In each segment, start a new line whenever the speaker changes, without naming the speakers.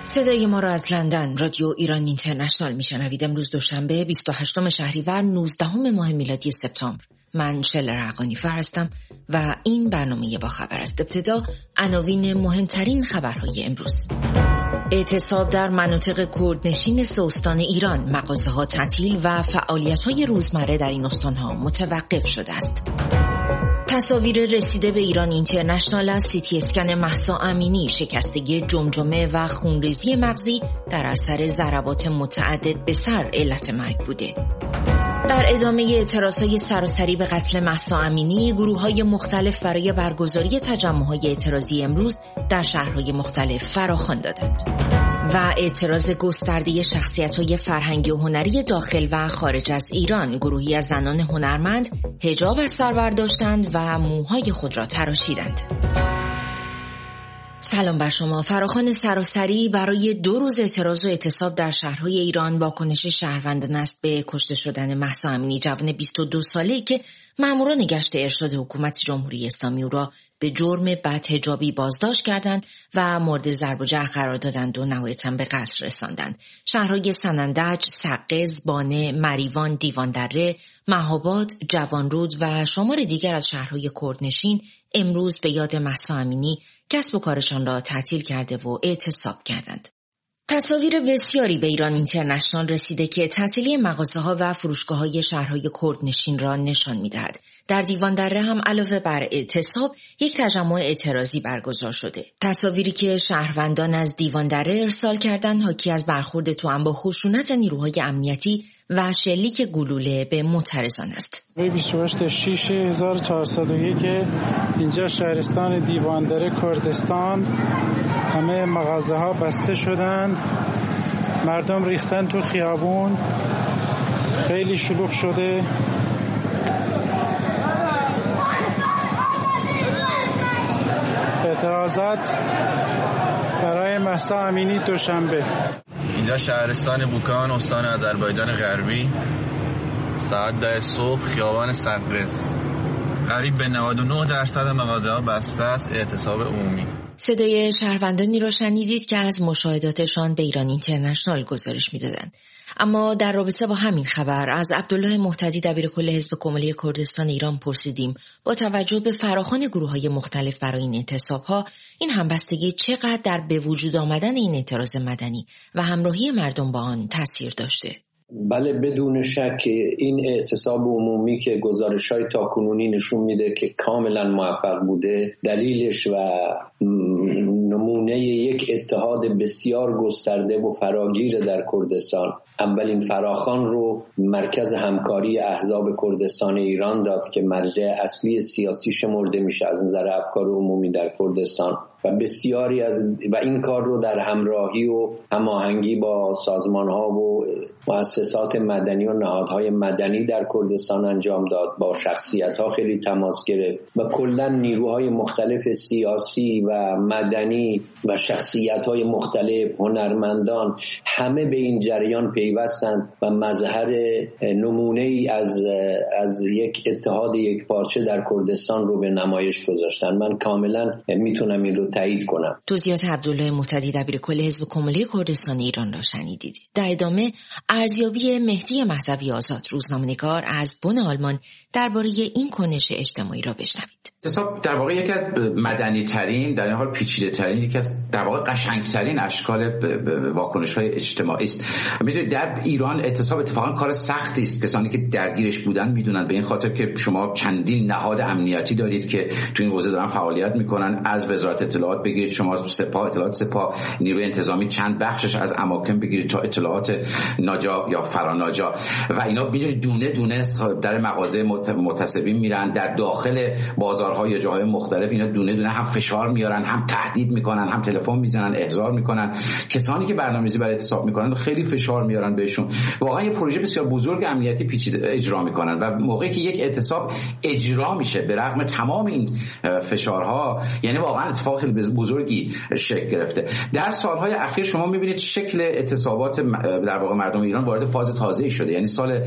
صدای ما را از لندن رادیو ایران اینترنشنال میشنوید. امروز دوشنبه 28 شهریور 19 ماه میلادی سپتامبر. من شلر عقانیفر هستم و این برنامه با خبر است. ابتدا عناوین مهمترین خبرهای امروز. اعتصاب در مناطق کردنشین 3 استان ایران، مغازه‌ها تعطیل و فعالیت‌های روزمره در این استان‌ها متوقف شده است. تصاویر رسیده به ایران اینترنشنال از CT اسکن مهسا امینی، شکستگی جمجمه و خونریزی مغزی در اثر ضربات متعدد به سر علت مرگ بوده. در ادامه اعتراضهای سراسری به قتل مهسا امینی، گروه‌های مختلف برای برگزاری تجمع‌های اعتراضی امروز در شهرهای مختلف فراخوان دادند و اعتراض گسترده شخصیت‌های فرهنگی و هنری داخل و خارج از ایران. گروهی از زنان هنرمند حجاب از سر برداشتند و موهای خود را تراشیدند. سلام بر شما. فراخوان سراسری برای 2 روز اعتراض و اعتصاب در شهرهای ایران واکنش شهروندان است به کشته شدن مهسا امینی، جوان 22 ساله‌ای که ماموران گشت ارشاد حکومت جمهوری اسلامی او را به جرم بدحجابی بازداشت کردند و مورد ضرب و جرح قرار دادند و نهایتاً به قتل رساندند. شهرهای سنندج، سقز، بانه، مریوان، دیواندره، مهاباد، جوانرود و شمار دیگر از شهرهای کردنشین امروز به یاد مهسا امینی کسب و کارشان را تعطیل کرده و اعتصاب کردند. تصاویر بسیاری به ایران اینترنشنال رسیده که تعطیلی مغازه‌ها و فروشگاه‌های شهرهای کردنشین را نشان می‌دهد. در دیواندره هم علاوه بر اعتصاب یک تجمع اعتراضی برگزار شده. تصاویری که شهروندان از دیواندره ارسال کردند حاکی از برخورد توأم با خشونت نیروهای امنیتی و شلیک گلوله به معترضان است.
28/6/1401 اینجا شهرستان دیواندره کردستان، همه مغازه‌ها بسته شدن، مردم ریختن تو خیابون، خیلی شلوغ شده. اعتراضات برای مهسا امینی دوشنبه.
اینجا شهرستان بوکان، استان آذربایجان غربی، ساعت 10 صبح، خیابان سقز. قریب به 99% مغازه‌ها بسته است. اعتصاب عمومی.
صدای شهروندانی را شنیدید که از مشاهداتشان به ایران اینترنشنال گزارش می‌دادند. اما در رابطه با همین خبر از عبدالله مهتدی دبیرکل حزب کمالی کردستان ایران پرسیدیم با توجه به فراخوان گروه‌های مختلف برای این اعتصاب‌ها، این همبستگی چقدر در به وجود آمدن این اعتراض مدنی و همراهی مردم با آن تاثیر داشته؟
بله، بدون شک این اعتصاب عمومی که گزارش‌های تاکنونی نشون میده که کاملا موفق بوده، دلیلش و نمونه یک اتحاد بسیار گسترده و فراگیر در کردستان. اولین فراخوان رو مرکز همکاری احزاب کردستان ایران داد که مرجع اصلی سیاسی شمرده میشه از نظر افکار عمومی در کردستان و بسیاری و این کار رو در همراهی و هماهنگی با سازمان‌ها و مؤسسات مدنی و نهادهای مدنی در کردستان انجام داد. با شخصیت‌ها خیلی تماس گرفت و کلاً نیروهای مختلف سیاسی و مدنی و شخصیت‌های مختلف، هنرمندان، همه به این جریان پیوستند و مظهر نمونه‌ای از یک اتحاد یکپارچه در کردستان رو به نمایش گذاشتن. من کاملاً میتونم این رو تایید کنم.
توضیحات عبدالله مهتدی دبیرکل حزب کمالی کردستان ایران را شنیدید. در ادامه ارزیابی مهدی مهدوی آزاد، روزنامه‌نگار از بن آلمان، درباره این کنش اجتماعی را بشنوید.
اعتصاب در واقع یکی از مدنی ترین، در این حال پیچیده ترین، یکی از در واقع قشنگ ترین اشکال واکنش‌های اجتماعی است. می‌دونید در ایران اعتصاب اتفاقا کار سختی است. کسانی که درگیرش بودن میدونن، به این خاطر که شما چندین نهاد امنیتی دارید که تو این حوزه دارن فعالیت میکنن، از وزارت اطلاعات بگیرید، شما سپاه، اطلاعات سپاه، نیروی انتظامی چند بخشش از اماکن بگیرید تا اطلاعات ناجا یا فراناجا و اینا، میدونید دونه دونه در مغازه متصبین میرن، در داخل بازارها یا جاهای مختلف اینا دونه دونه هم فشار میارن، هم تهدید میکنن، هم تلفن میزنن، احضار میکنن. کسانی که برنامه‌ریزی برای اعتصاب میکنن خیلی فشار میارن بهشون. واقعا یه پروژه بسیار بزرگ امنیتی پیچیده اجرا میکنن و موقعی که یک اعتصاب اجرا میشه به رغم تمام این فشارها، یعنی واقعا اتفاق خیلی بزرگی شکل گرفته. در سالهای اخیر شما میبینید شکل اعتصابات در واقع مردم ایران وارد فاز تازه‌ای شده. یعنی سال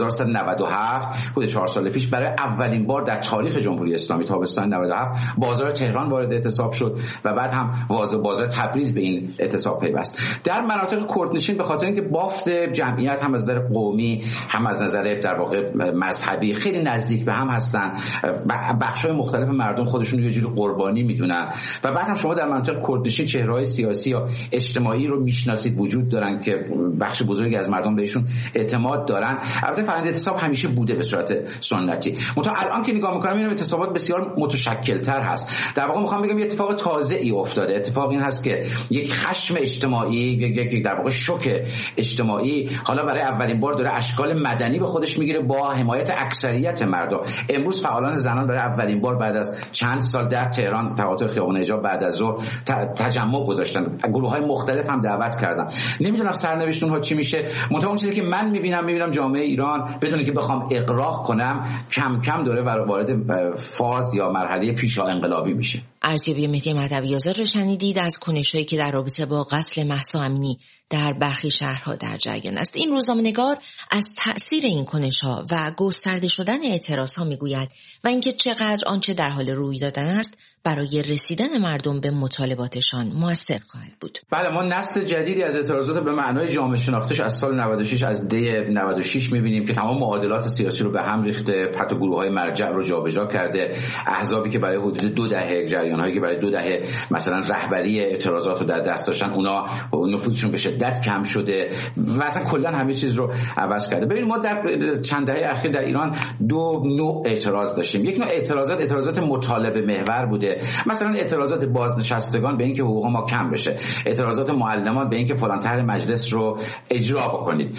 1397 حدود 4 سال پیش برای اولین بار در تاریخ جمهوری اسلامی تابستان 97 بازار تهران وارد اعتصاب شد و بعد هم بازار تبریز به این اعتصاب پیوست. در مناطق کردنشین به خاطر اینکه بافت جمعیت هم از نظر قومی هم از نظر در واقع مذهبی خیلی نزدیک به هم هستن، بخش‌های مختلف مردم خودشون یه جوری قربانی میدونن و بعد هم شما در مناطق کردنشین چهره‌های سیاسی یا اجتماعی رو میشناسید وجود دارن که بخش بزرگی از مردم بهشون اعتماد دارن. البته فرآیند اعتصاب همیشه بوده به صورت سنتی، منتها الان که نگاه می‌کنم می‌بینم اعتصابات بسیار متشکل‌تر هست. در واقع می‌خوام بگم یه اتفاق تازه‌ای افتاده. اتفاق این هست که یک خشم اجتماعی، یک در واقع شوک اجتماعی حالا برای اولین بار داره اشکال مدنی به خودش میگیره با حمایت اکثریت مردم. امروز فعالان زنان برای اولین بار بعد از چند سال در تهران تقاطع خیابان حجاب بعد از ظهر تجمع گذاشتن. گروه‌های مختلف هم دعوت کردن. نمیدونم سرنوشت اونها چی میشه. منتها اون چیزی که من میبینم جامعه ایران بدون که بخوام اغراق کنم کم کم داره وارد فاز یا مرحله پیشا انقلابی میشه.
ارزیابی مهدی مهدوی آزاد رو شنیدید از کنش‌هایی که در رابطه با قتل مهسا امینی در برخی شهرها در جریان است. این روزنامه‌نگار از تأثیر این کنش‌ها و گسترده شدن اعتراض‌ها میگوید و اینکه چقدر آنچه در حال روی دادن است برای رسیدن مردم به مطالباتشان مؤثر خواهد بود.
بله، ما نسل جدیدی از اعتراضات به معنای جامعه شناختش از سال 96 از دی 96 می‌بینیم که تمام معادلات سیاسی رو به هم ریخته، حتی گروه‌های مرجع رو جابجا کرده، احزابی که برای حدود 2 دهه جریان‌هایی که برای 2 دهه مثلا رهبری اعتراضات رو در دست داشتن اونا نفوذشون به شدت کم شده و اصلا کلا همه چیز رو عوض کرده. ببینید ما در چند دهه اخیر در ایران 2 نوع اعتراض داشتیم. یک نوع اعتراضات مطالبه محور بوده، مثلا اعتراضات بازنشستگان به اینکه حقوق ما کم بشه، اعتراضات معلمان به اینکه فلان طرح مجلس رو اجرا بکنید،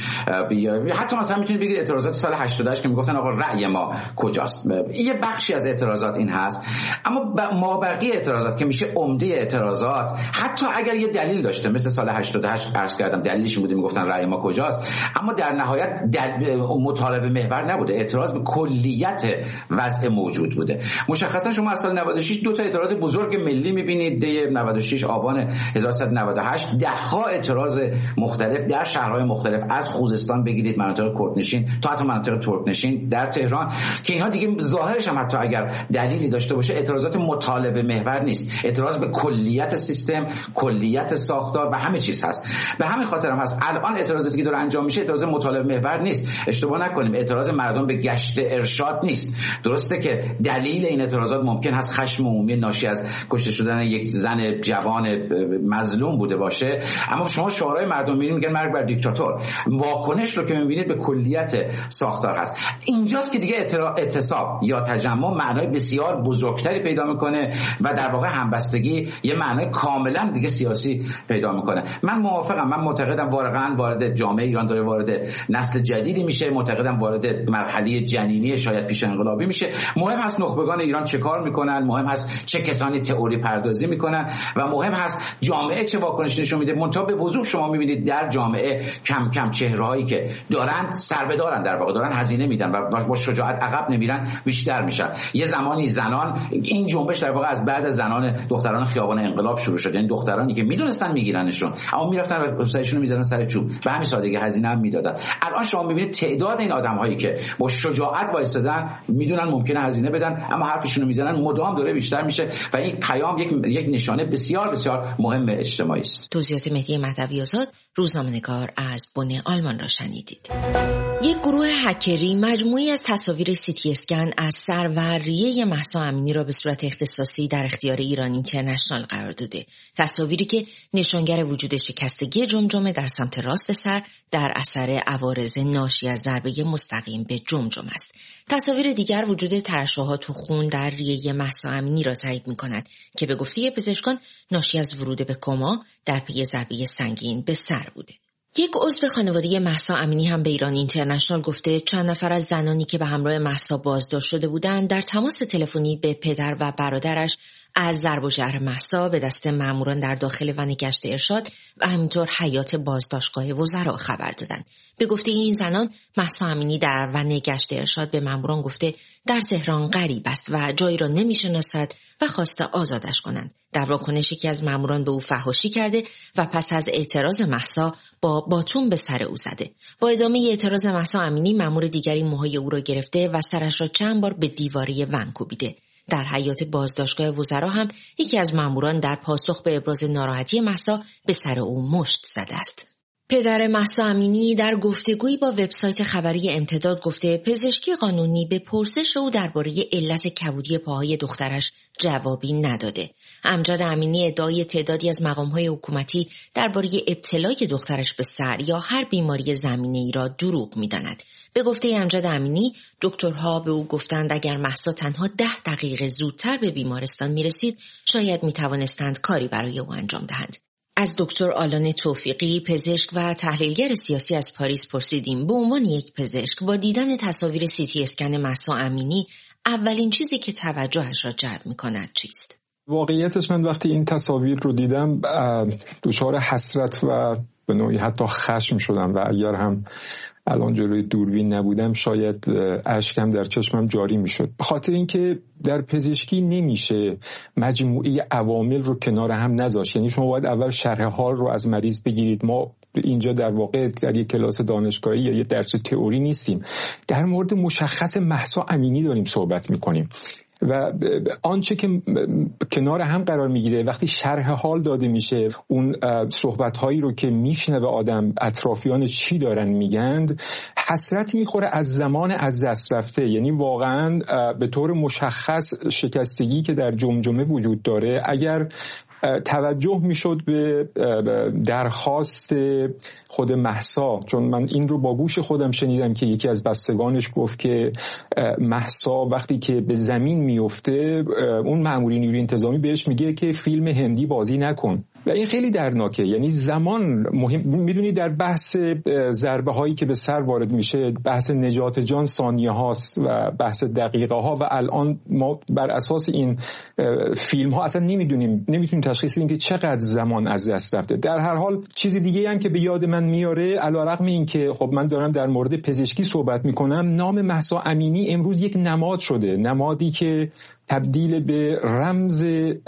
حتی مثلا میتونید بگید اعتراضات سال 88 که میگفتن آقا رأی ما کجاست. یه بخشی از اعتراضات این هست، اما مابقی اعتراضات که میشه عمده اعتراضات حتی اگر یه دلیل داشته مثل سال 88 عرض کردم دلیلش بوده میگفتن رأی ما کجاست، اما در نهایت مطالبه محور نبوده، اعتراض به کلیت وضع موجود بوده. مشخصا شما از سال 96 2 تا اعتراض بزرگ ملی می‌بینید. دی 96 آبان 1198 ده‌ها اعتراض مختلف در شهرهای مختلف از خوزستان بگیرید مناطق کردنشین تا حتی مناطق ترکنشین در تهران که اینها دیگه ظاهرش هم حتی اگر دلیلی داشته باشه اعتراضات مطالبه محور نیست، اعتراض به کلیت سیستم، کلیت ساختار و همه چیز هست. به همین خاطر هم هست الان اعتراضاتی که داره انجام میشه اعتراض مطالبه محور نیست. اشتباه نکنیم، اعتراض مردم به گشت ارشاد نیست. درسته که دلیل این اعتراضات ممکن هست خشم عمومی ناشی از کشته شدن یک زن جوان مظلوم بوده باشه، اما شما شعارهای مردم میبینید میگن مرگ بر دیکتاتور. واکنش رو که میبینید به کلیت ساختار هست. اینجاست که دیگه اعتصاب یا تجمع معنای بسیار بزرگتری پیدا میکنه و در واقع همبستگی یه معنای کاملا دیگه سیاسی پیدا میکنه. من موافقم، من معتقدم واقعا وارد جامعه ایران داره وارد نسل جدیدی میشه، معتقدم وارد مرحله جنینی شاید پیش انقلابی میشه. مهم هست نخبگان ایران چه کار میکنن، مهم هست چه کسانی تئوری پردازی میکنن و مهم هست جامعه چه واکنشی نشون میده. منتها به وضوح شما میبینید در جامعه کم کم چهرهایی که دارن سربدارن، در واقع دارن هزینه میدن و با شجاعت عقب نمیرن بیشتر میشن. یه زمانی زنان، این جنبش در واقع از بعد زنان دختران خیابان انقلاب شروع شد، یعنی دخترانی که میدونستن میگیرنشون اما میرفتن و سرشون رو میذارن سر چوب، به همین سادگی هزینه هم میدادن. الان شما میبینید تعداد این آدم‌هایی که با شجاعت وایسادن میدونن ممکنه هزینه بدن اما حرفشون رو میزنن، مدام داره بیشتر میشه و این پیام یک نشانه بسیار بسیار مهم اجتماعی است.
توضیحات مهدی مهدوی آزاد، روزنامه‌نگار از بن آلمان را شنیدید. یک گروه هکری مجموعی از تصاویر سیتی اسکن از سر و ریه مهسا امینی را به صورت اختصاصی در اختیار ایران اینترنشنال قرار داده. تصاویری که نشانگر وجود شکستگی جمجمه در سمت راست سر در اثر عوارض ناشی از ضربه مستقیم به جمجمه است. تصاویر دیگر وجود ترشحات و خون در ریه مهسا امینی را تایید می‌کند که به گفته پزشکان ناشی از ورود به کما در پی ضربه سنگین به سر بوده. یک عضو خانواده مهسا امینی هم به ایران اینترنشنال گفته چند نفر از زنانی که به همراه مهسا بازداشت شده بودند در تماس تلفنی به پدر و برادرش از ضرب و جرح مهسا به دست ماموران در داخل ون گشت ارشاد و همینطور حیات بازداشتگاه وزرا خبر دادند. به گفته این زنان مهسا امینی در ون گشت ارشاد به ماموران گفته در تهران غریب است و جایی را نمی‌شناسد و خواسته آزادش کنند. در واکنش یکی از ماموران به او فحاشی کرده و پس از اعتراض مهسا با باتون به سر او زده. با ادامه اعتراض مهسا امینی، مامور دیگری موهای او را گرفته و سرش را چند بار به دیواره ون کوبیده. در حیاط بازداشتگاه وزرا هم یکی از ماموران در پاسخ به ابراز ناراحتی مهسا به سر او مشت زده است. پدر مهسا امینی در گفتگویی با وبسایت خبری امتداد گفته پزشکی قانونی به پرسش او درباره علت کبودی پاهای دخترش جوابی نداده. امجد امینی ادعای تعدادی از مقام‌های حکومتی درباره ابتلای دخترش به سر یا هر بیماری زمینه‌ای را دروغ می‌داند. به گفته امجد امینی، دکترها به او گفتند اگر مهسا تنها 10 دقیقه زودتر به بیمارستان می‌رسید، شاید می‌توانستند کاری برای او انجام دهند. از دکتر آلان توفیقی، پزشک و تحلیلگر سیاسی از پاریس پرسیدیم به عنوان یک پزشک با دیدن تصاویر CT اسکن مهسا امینی اولین چیزی که توجهش را جلب می‌کند چیست؟
واقعیتش من وقتی این تصاویر رو دیدم دچار حسرت و به نوعی حتی خشم شدم و اگر هم الان جلوی دوربین نبودم شاید اشکم در چشمم جاری میشد. به خاطر اینکه در پزشکی نمیشه مجموعه عوامل رو کنار هم نذاشت. یعنی شما باید اول شرح حال رو از مریض بگیرید. ما اینجا در واقع در یک کلاس دانشگاهی یا یک درس تئوری نیستیم. در مورد مشخص مهسا امینی داریم صحبت میکنیم و آنچه که کنار هم قرار میگیره وقتی شرح حال داده میشه، اون صحبت‌هایی رو که میشنوه آدم اطرافیان چی دارن میگند، حسرت میخوره از زمان از دست رفته. یعنی واقعا به طور مشخص شکستگی که در جمجمه وجود داره اگر توجه میشد به درخواست خود مهسا، چون من این رو با گوش خودم شنیدم که یکی از بستگانش گفت که مهسا وقتی که به زمین میفته اون مأمور نیروی انتظامی بهش میگه که فیلم هندی بازی نکن و این خیلی دردناکه. یعنی زمان مهم. میدونی در بحث ضربه هایی که به سر وارد میشه بحث نجات جان ثانیه هاست و بحث دقیقه ها و الان ما بر اساس این فیلم ها اصلا نمیتونیم تشخیص بدیم که چقدر زمان از دست رفته. در هر حال چیز دیگه هم که به یاد من میاره علیرغم این که خب من دارم در مورد پزشکی صحبت میکنم، نام مهسا امینی امروز یک نماد شده، نمادی که تبدیل به رمز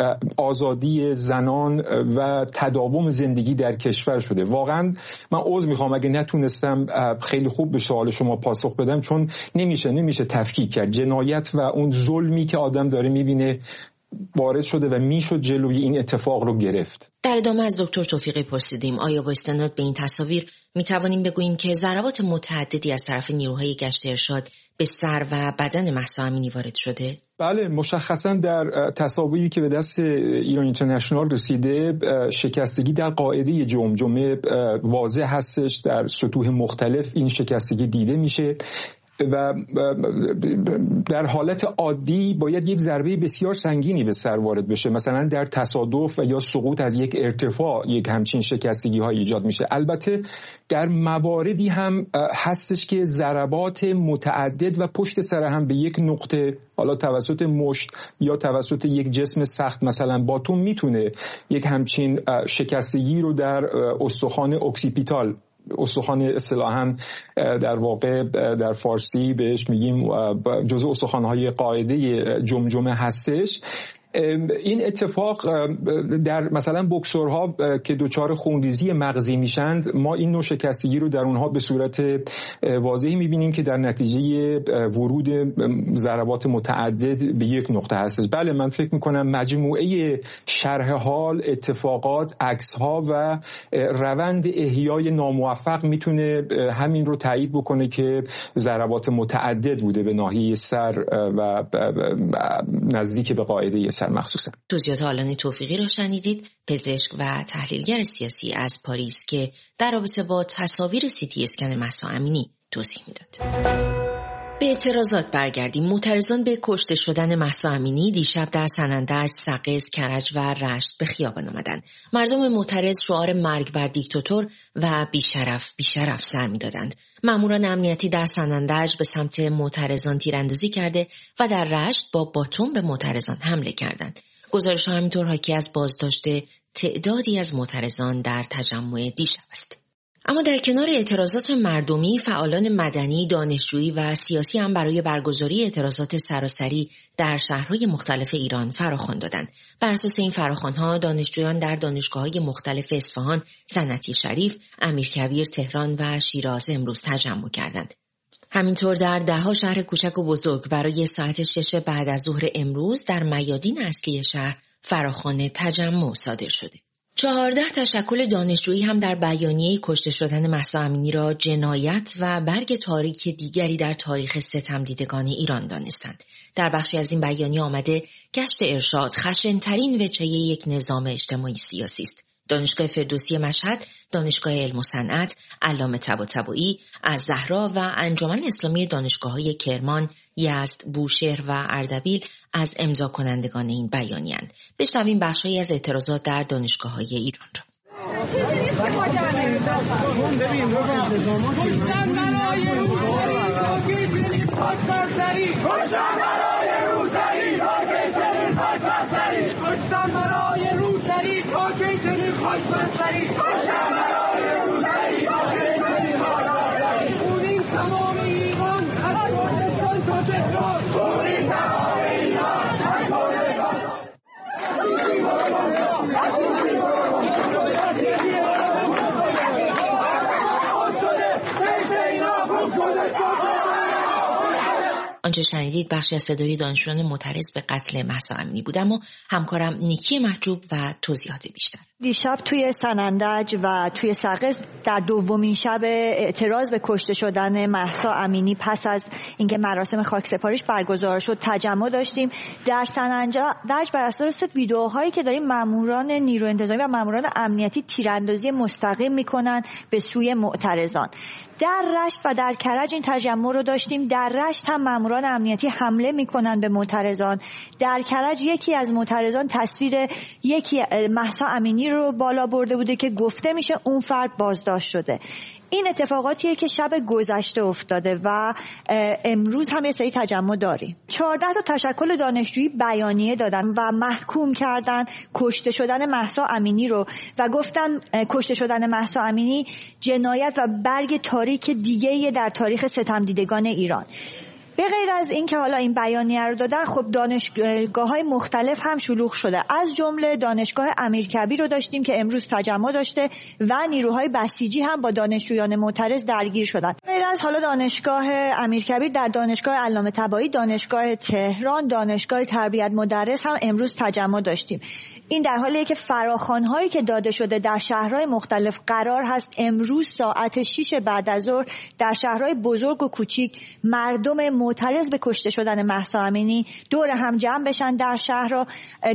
آزادی زنان و تداوم زندگی در کشور شده. واقعا من عذر میخوام اگه نتونستم خیلی خوب به سوال شما پاسخ بدم، چون نمیشه تفکیک کرد. جنایت و اون ظلمی که آدم داره میبینه وارد شده و میشد جلوی این اتفاق رو گرفت.
در ادامه از دکتر توفیقی پرسیدیم آیا با استناد به این تصاویر میتوانیم بگوییم که ضربات متعددی از طرف نیروهای گشت ارشاد به سر و بدن مهسا امینی وارد شده؟
بله، مشخصا در تصاویری که به دست ایران اینترنشنال رسیده شکستگی در قاعده جمجمه واضح هستش. در سطوح مختلف این شکستگی دیده میشه و در حالت عادی باید یک ضربه بسیار سنگینی به سر وارد بشه، مثلا در تصادف و یا سقوط از یک ارتفاع یک همچین شکستگی ها ایجاد میشه. البته در مواردی هم هستش که ضربات متعدد و پشت سر هم به یک نقطه، حالا توسط مشت یا توسط یک جسم سخت مثلا باتون، میتونه یک همچین شکستگی رو در استخوان اکسیپیتال، استخوان اصطلاحاً در واقع در فارسی بهش میگیم جزء استخوان‌های قاعده جمجمه هستش. این اتفاق در مثلا بوکسورها که دچار خونریزی مغزی میشند، ما این نوع شکستگی رو در اونها به صورت واضحی میبینیم که در نتیجه ورود ضربات متعدد به یک نقطه هستش. بله، من فکر میکنم مجموعه شرح حال، اتفاقات، عکس‌ها و روند احیای ناموفق میتونه همین رو تایید بکنه که ضربات متعدد بوده به ناحیه سر و نزدیک به قاعده سر مخصوصا.
توضیحات آلان توفیقی را شنیدید، پزشک و تحلیلگر سیاسی از پاریس که در رابطه با تصاویر CT اسکن مهسا امینی توضیح میداد. به اعتراضات برگردیم. معترضان به کشته شدن مهسا امینی دیشب در سنندج، سقز، کرج و رشت به خیابان آمدند. مردم معترض شعار مرگ بر دیکتاتور و بیشرف بیشرف سر می‌دادند. ماموران امنیتی در سنندج به سمت معترضان تیراندازی کرده و در رشت با باتون به معترضان حمله کردند. گزارش همینطور حاکی از بازداشت تعدادی از معترضان در تجمع دیشب است. اما در کنار اعتراضات مردمی، فعالان مدنی، دانشجویی و سیاسی هم برای برگزاری اعتراضات سراسری در شهرهای مختلف ایران فراخوان دادند. بر اساس این فراخوان‌ها دانشجویان در دانشگاه‌های مختلف اصفهان، صنعتی شریف، امیرکبیر، تهران و شیراز امروز تجمع کردند. همینطور در ده‌ها شهر کوچک و بزرگ برای ساعت 6 بعد از ظهر امروز در میادین اصلی شهر فراخوان تجمع صادر شده. 14 تشکل دانشجویی هم در بیانیه کشته شدن مهسا امینی را جنایت و برگ تاریک دیگری در تاریخ ستمدیدگان ایران دانستند. در بخشی از این بیانیه آمده گشت ارشاد خشن‌ترین وجهه یک نظام اجتماعی سیاسی است. دانشگاه فردوسی مشهد، دانشگاه علم و صنعت، علامه طباطبایی، الزهرا و انجمن اسلامی دانشگاه‌های کرمان، یزد، بوشهر و اردبیل از امضا کنندگان این بیانیه‌اند. بشنویم بخشی از اعتراضات در دانشگاه‌های ایران را. آنچه شنیدید بخشی از صدای دانشجویان معترض به قتل مهسا امینی بود، اما همکارم نیکی محجوب و توضیحات بیشتر.
دیشب توی سنندج و توی سقز در دومین شب اعتراض به کشته شدن مهسا امینی پس از اینکه مراسم خاکسپاریش برگزار شد تجمع داشتیم. در سنندج بر اساس ویدیوهایی که داریم ماموران نیروی انتظامی و ماموران امنیتی تیراندازی مستقیم میکنن به سوی معترضان. در رشت و در کرج این تجمع رو داشتیم. در رشت هم ماموران امنیتی حمله میکنن به معترضان. در کرج یکی از معترضان تصویر یکی مهسا امینی رو بالا برده بوده که گفته میشه اون فرد بازداشت شده. این اتفاقاتیه که شب گذشته افتاده و امروز هم یه سری تجمع داریم. 14 تا تشکل دانشجویی بیانیه دادن و محکوم کردن کشته شدن مهسا امینی رو و گفتن کشته شدن مهسا امینی جنایت و برگ تاریک دیگه‌ای در تاریخ ستمدیدگان ایران. به غیر از این که حالا این بیانیه رو دادن، خب دانشگاه‌های مختلف هم شلوغ شده. از جمله دانشگاه امیرکبیر رو داشتیم که امروز تجمع داشته و نیروهای بسیجی هم با دانشجویان معترض درگیر شدن. غیر از حالا دانشگاه امیرکبیر، در دانشگاه علامه طباطبایی، دانشگاه تهران، دانشگاه تربیت مدرس هم امروز تجمع داشتیم. این در حالیه که فراخوان‌هایی که داده شده در شهرهای مختلف قرار هست امروز ساعت 6 بعد از ظهر در شهرهای بزرگ و کوچیک مردم معترض به کشته شدن مهسا امینی دور هم جمع بشن در شهر را.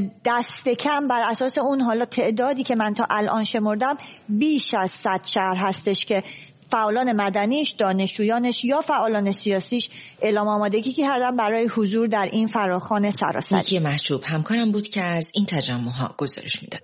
دست کم بر اساس اون حالا تعدادی که من تا الان شمردم بیش از 100 شهر هستش که فعالان مدنیش، دانشجویانش یا فعالان سیاسیش اعلام آمادگی کردن برای حضور در این فراخوان سراسری.
نیکی محجوب همکارم بود که از این تجمع‌ها گزارش میداد.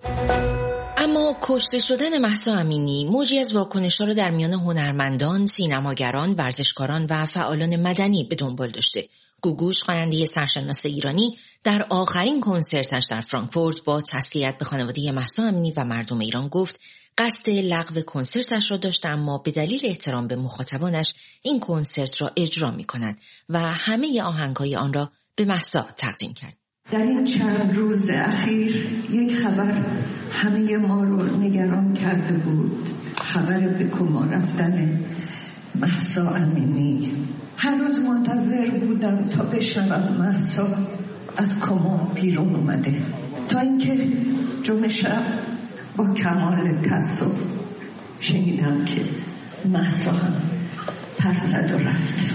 اما کشته شدن مهسا امینی موجی از واکنش‌ها را در میان هنرمندان، سینماگران، ورزشکاران و فعالان مدنی به دنبال داشته. گوگوش، خواننده سرشناس ایرانی، در آخرین کنسرتش در فرانکفورت با تسلیت به خانواده مهسا امینی و مردم ایران گفت قصد لغو کنسرتش را داشته، اما به دلیل احترام به مخاطبانش این کنسرت را اجرا می‌کند و همه آهنگ‌های آن را به مهسا تقدیم کرد.
در این چند روز اخیر یک خبر همه ما رو نگران کرده بود، خبر به کما رفتن مهسا امینی. هر روز منتظر بودم تا بشنوم مهسا از کما بیرون اومده، تا اینکه جمعه شب با کمال تأسف شنیدم که مهسا هم پرزد و رفت.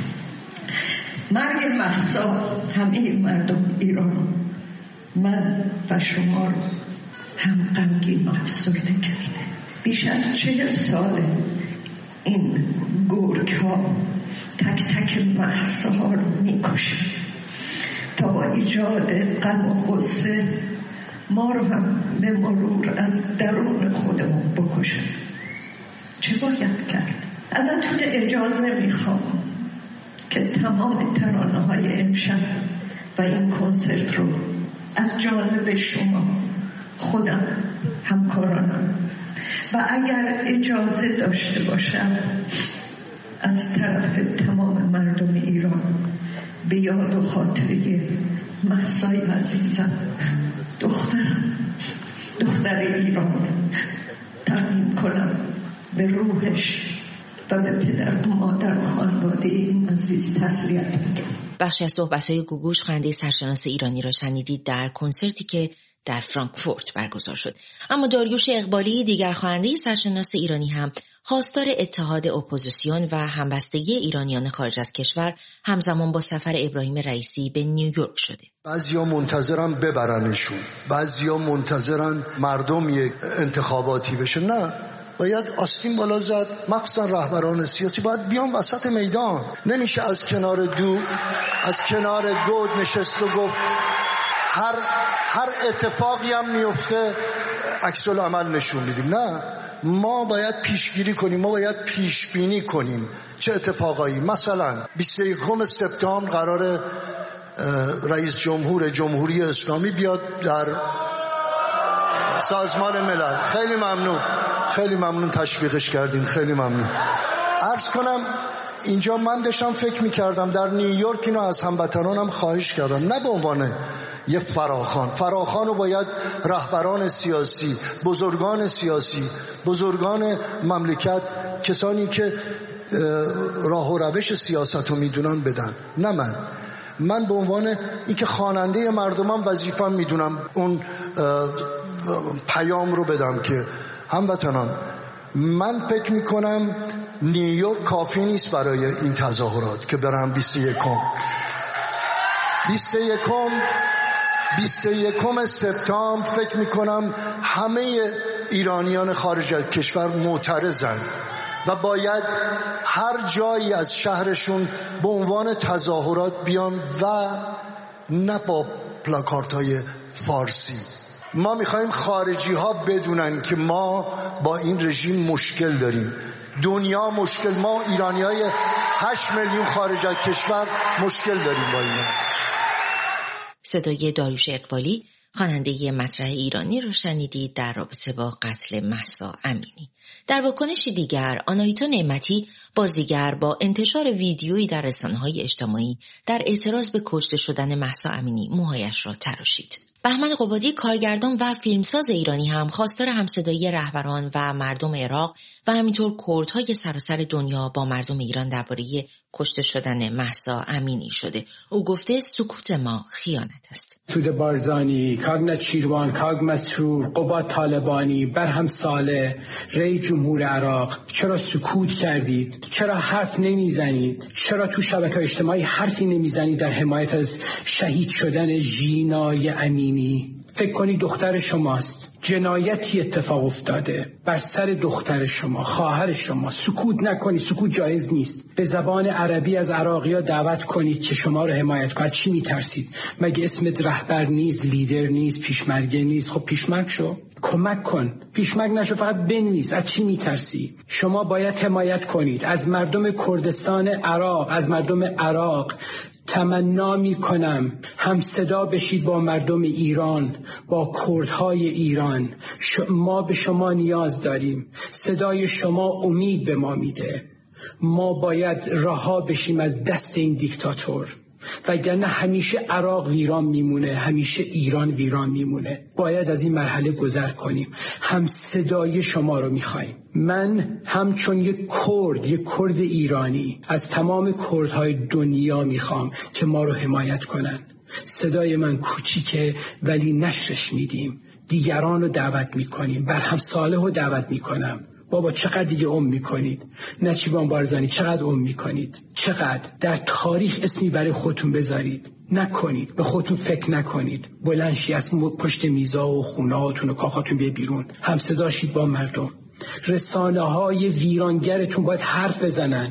مرگ مهسا همه مردم ایران، من و شما رو هم غمگین و افسرده کرده. بیش از 40 سال این گرگ ها تک تک مهسا ها رو میکشن تا با ایجاد غم و غصه ما رو هم به مرور از درون خودمون بکشن. چه باید کرد؟ ازتون اجازه میخوام که تمام ترانه های امشب و این کنسرت رو از جانب شما، خودم، همکارانم و اگر اجازه داشته باشم از طرف تمام مردم ایران به یاد و خاطره مهسای عزیزم دختر ایران تقدیم کنم به روحش و به پدر و مادر و خانواده این عزیز تسلیت میگم.
بخشی از صحبت‌های گوگوش خواننده سرشناس ایرانی را شنیدید در کنسرتی که در فرانکفورت برگزار شد. اما داریوش اقبالی، دیگر خواننده سرشناس ایرانی، هم خواستار اتحاد اپوزیسیون و همبستگی ایرانیان خارج از کشور همزمان با سفر ابراهیم رئیسی به نیویورک شده.
بعضیا منتظرن ببرنشون، بعضیا منتظرن مردم یک انتخاباتی بشه. نه، باید آستین بالا زد. مخصوصا رهبران سیاسی باید بیان وسط میدان. نمیشه از کنار گود نشست و گفت هر اتفاقی هم میفته عکس العمل نشون میدیم. نه، ما باید پیشگیری کنیم، ما باید پیش بینی کنیم چه اتفاقایی. مثلا 21 سپتامبر قرار رئیس جمهور جمهوری اسلامی بیاد در سازمان ملل. خیلی ممنون تشویقش کردین، خیلی ممنون. عرض کنم اینجا من داشتم فکر میکردم در نیویورک اینو از هموطنانم خواهش کردم، نه به عنوان یه فراخوان رو باید رهبران سیاسی، بزرگان سیاسی، بزرگان مملکت، کسانی که راه و روش سیاست رو میدونن بدن. نه من به عنوان اینکه خواننده مردمم وظیفه‌ام میدونم اون پیام رو بدم که هموطنان، من فکر میکنم نیویورک کافی نیست برای این تظاهرات که برم 21 سپتامبر. فکر میکنم همه ایرانیان خارج از کشور معترضن و باید هر جایی از شهرشون به عنوان تظاهرات بیان و نه با پلاکارت‌های فارسی. ما میخوایم خارجی ها بدونن که ما با این رژیم مشکل داریم، دنیا مشکل، ما ایرانی های 8 میلیون خارج از کشور مشکل داریم با این.
صدای داریوش اقبالی، خواننده مطرح ایرانی را شنیدید در رابطه با قتل مهسا امینی. در واکنش دیگر، آناهیتا نعمتی، بازیگر، با انتشار ویدیویی در رسانه‌های اجتماعی در اعتراض به کشته شدن مهسا امینی موهایش را تراشید. بهمن قبادی، کارگردان و فیلمساز ایرانی، هم خواستار همصدایی رهبران و مردم عراق و همینطور کردهای سراسر دنیا با مردم ایران درباره کشته شدن مهسا امینی شده. او گفته سکوت ما خیانت است.
سود بارزانی، کاغ شیروان، کاغ مسرور، قباد طالبانی، برهم صالح، رئیس جمهور عراق، چرا سکوت کردید؟ چرا حرف نمیزنید؟ چرا تو شبکه‌های اجتماعی حرفی نمیزنید در حمایت از شهید شدن ژینای امینی؟ فکر کنید دختر شماست، جنایتی اتفاق افتاده بر سر دختر شما، خواهر شما. سکوت نکنید، سکوت جایز نیست. به زبان عربی از عراقی‌ها دعوت کنید که شما رو حمایت کنند. چی میترسید؟ مگه اسمت رهبر نیست، لیدر نیست، پیشمرگه نیست؟ خب پیشمرگ شو، کمک کن. پیشمرگ نشو، فقط بنویس. از چی میترسی؟ شما باید حمایت کنید از مردم کردستان عراق، از مردم عراق. تمنا می کنم هم صدا بشید با مردم ایران، با کردهای ایران. ما به شما نیاز داریم. صدای شما امید به ما میده. ما باید رها بشیم از دست این دیکتاتور، وگرنه همیشه عراق ویران میمونه، همیشه ایران ویران میمونه. باید از این مرحله گذر کنیم. هم صدای شما رو میخوایم. من همچون یک کرد ایرانی از تمام کردهای دنیا میخوام که ما رو حمایت کنن. صدای من کوچیکه ولی نشرش میدیم. دیگران رو دعوت میکنیم. برهم صالح رو دعوت میکنم. بابا چقدر دیگه میکنید؟ نچیبان بارزانی چقدر میکنید؟ چقدر در تاریخ اسمی برای خودتون بذارید؟ نکنید. به خودتون فکر نکنید. بلنشی از پشت میزا و خونهاتون و کاخاتون بیا بیرون. هم صدا شید با مردم. رسانه‌های ویرانگرتون باید حرف بزنن.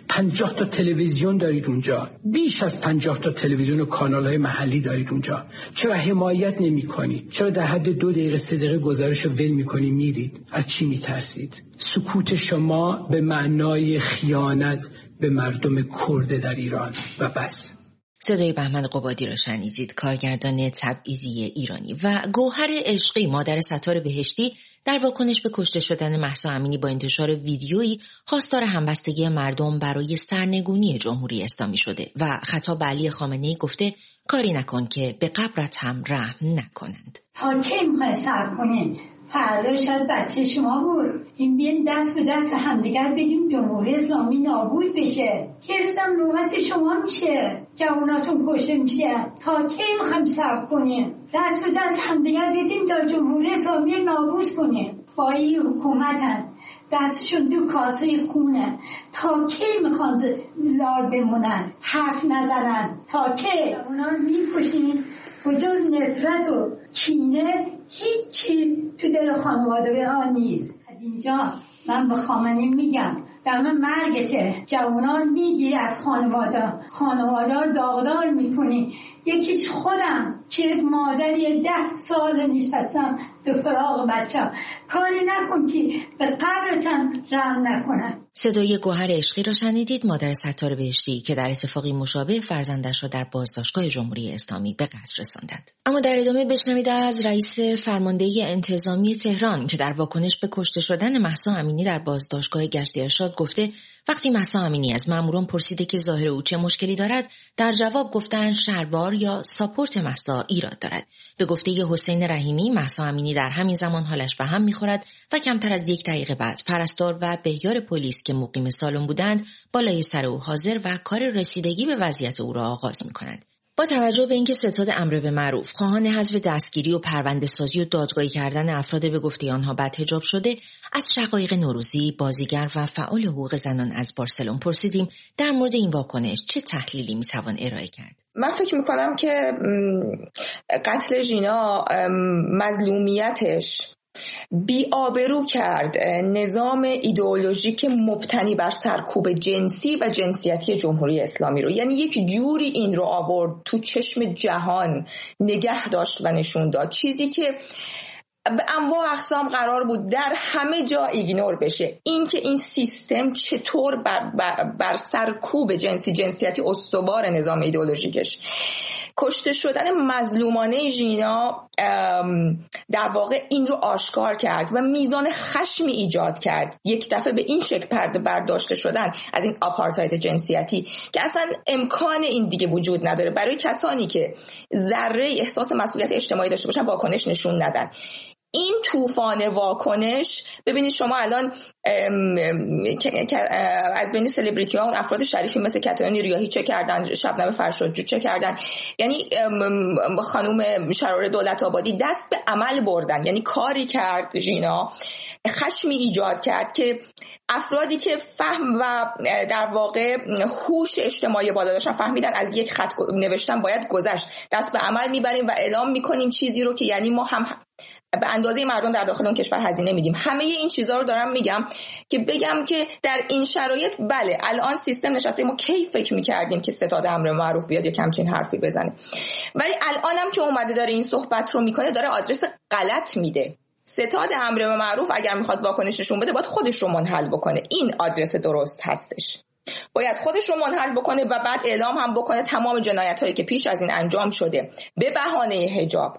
50 تا تلویزیون دارید اونجا، بیش از 50 تا تلویزیون و کانال‌های محلی دارید اونجا. چرا حمایت نمی‌کنید؟ چرا در حد 2 دقیقه 3 دقیقه گزارش رو ول می‌کنید میرید؟ از چی می‌ترسید؟ سکوت شما به معنای خیانت به مردم کرد در ایران و بس.
صدای بهمن قبادی را شنیدید، کارگردان تبعیضی ایرانی. و گوهر عشقی، مادر ستار بهشتی، در واکنش به کشته شدن مهسا امینی با انتشار ویدیویی خواستار همبستگی مردم برای سرنگونی جمهوری اسلامی شده و خطاب به علی خامنه‌ای گفته کاری نکن که به قبرت هم رحم نکنند.
تا کی میخوای صبر کنین؟ فردا شاید بچه شما بود. این بیاین دست به دست همدیگر بدیم جمهوری اسلامی نابود بشه. یه روزم نوبت شما میشه، جواناتون کشته میشه. تا کی میخوایم صبر کنین؟ دست به دست همدیگر بدیم تا جمهوری اسلامی نابود کنیم. با این حکومتن دستشون دو کاسه خونه. تا کی میخوان لار بمونن، حرف نزنن؟ تا کی؟ اونا میکشین وجود نفرت و کینه، هیچی تو دل خانواده ها نیست. از اینجا من به خامنه‌ای میگم در من مرگته، جوانان میگی از خانواده داغدار میکنی. یکیش خودم که یک مادری 10 سال نشستم تو فراغ بچم، کاری نکن که به قبرتم رحم نکنن.
صدای گوهر عشقی را شنیدید، مادر ستار بهشتی که در اتفاقی مشابه فرزندش را در بازداشتگاه جمهوری اسلامی به قتل رساندند. اما در ادامه بشنوید از رئیس فرماندهی انتظامی تهران که در واکنش به کشته شدن مهسا امینی در بازداشتگاه گشت ارشاد گفته وقتی مهسا امینی از ماموران پرسیده که ظاهر او چه مشکلی دارد، در جواب گفتند شلوار یا ساپورت مهسا ایراد دارد. به گفته حسین رحیمی، مهسا امینی در همین زمان حالش به هم می‌خورد و کمتر از 1 دقیقه بعد پرستار و بهیار پلیس که مقیم سالن بودند بالای سر او حاضر و کار رسیدگی به وضعیت او را آغاز می‌کنند. با توجه به اینکه ستاد امر به معروف خواهان حذف دستگیری و پرونده سازی و دادگاهی کردن افراد به گفته آنها بدحجاب شده، از شقایق نوروزی، بازیگر و فعال حقوق زنان از بارسلون پرسیدیم در مورد این واکنش چه تحلیلی میتوان ارائه کرد.
من فکر میکنم که قتل ژینا مظلومیتش بی‌آبرو کرد نظام ایدئولوژیک مبتنی بر سرکوب جنسی و جنسیتی جمهوری اسلامی رو. یعنی یک جوری این رو آورد تو چشم جهان، نگه داشت و نشون داد، چیزی که به انواع اقسام قرار بود در همه جا ایگنور بشه. اینکه این سیستم چطور بر سرکوب جنسیتی استوار نظام ایدئولوژیکش. کشته شدن مظلومانه ژینا در واقع این رو آشکار کرد و میزان خشمی ایجاد کرد، یک دفعه به این شکل پرده برداشته شدن از این آپارتاید جنسیتی که اصلا امکان این دیگه وجود نداره. برای کسانی که ذره احساس مسئولیت اجتماعی داشته باشن واکنش نشون ندن. این طوفان واکنش، ببینید شما الان از بین سلبریتی ها اون افراد شریفی مثل کاترین ریاحی چه کردن، شبنم فرشادجو چه کردن، یعنی خانم شرار دولت آبادی دست به عمل بردن. یعنی کاری کرد ژینا، خشمی ایجاد کرد که افرادی که فهم و در واقع هوش اجتماعی بالا داشتن فهمیدن از یک خط نوشتن باید گذشت، دست به عمل میبریم و اعلام میکنیم چیزی رو که یعنی ما هم به اندازه مردم در داخل اون کشور هزینه میدیم. همه این چیزها رو دارم میگم که بگم که در این شرایط بله الان سیستم نشسته، ما کی فکر میکردیم که ستاد امر معروف بیاد یا همچین حرفی بزنه، ولی الانم که اومده داره این صحبت رو میکنه داره آدرس غلط میده. ستاد امر معروف اگر میخواد واکنش نشون بده باید خودش رو منحل بکنه، این آدرس درست هستش. باید خودش رو منحل بکنه و بعد اعلام هم بکنه تمام جنایت‌هایی که پیش از این انجام شده به بهانه حجاب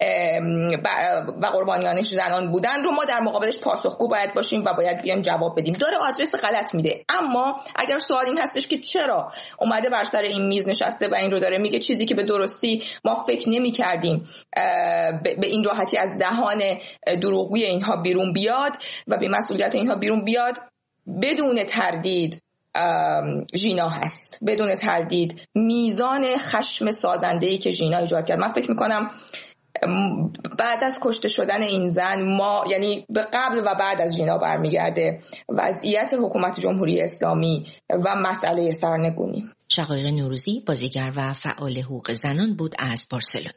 و قربانیانش زنان بودن رو ما در مقابلش پاسخگو باید باشیم و باید بیایم جواب بدیم. داره آدرس غلط میده. اما اگر سوال این هستش که چرا اومده بر سر این میز نشسته و این رو داره میگه، چیزی که به درستی ما فکر نمی‌کردیم به این راحتی از دهان دروغگوی اینها بیرون بیاد و به مسئولیت اینها بیرون بیاد، بدون تردید ژینا هست. بدون تردید میزان خشم سازنده‌ای که ژینا ایجاد کرد، من فکر میکنم بعد از کشته شدن این زن ما، یعنی به قبل و بعد از ژینا برمیگرده وضعیت حکومت جمهوری اسلامی و مسئله سرنگونی.
شقایق نوروزی، بازیگر و فعال حقوق زنان بود از بارسلون.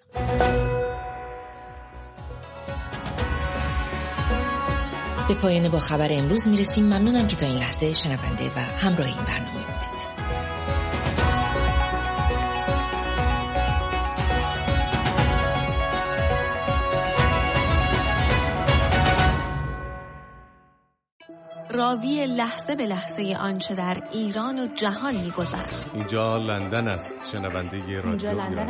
به پایان با خبر امروز میرسیم. ممنونم که تا این لحظه شنونده و همراه این برنامه بودید.
راوی لحظه به لحظه آنچه در ایران و جهان می‌گذرد.
اینجا لندن است، شنونده رادیو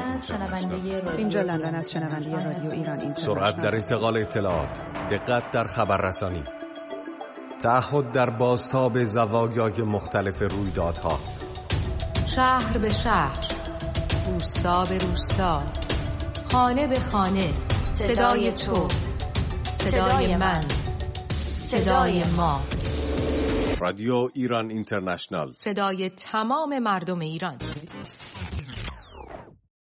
ایران. سرعت در انتقال اطلاعات، دقت در خبررسانی، تعهد در بازتاب زوایای مختلف رویدادها.
شهر به شهر، روستا به روستا، خانه به خانه، صدای تو، صدای من، صدای ما.
رادیو ایران اینترنشنال،
صدای تمام مردم ایران.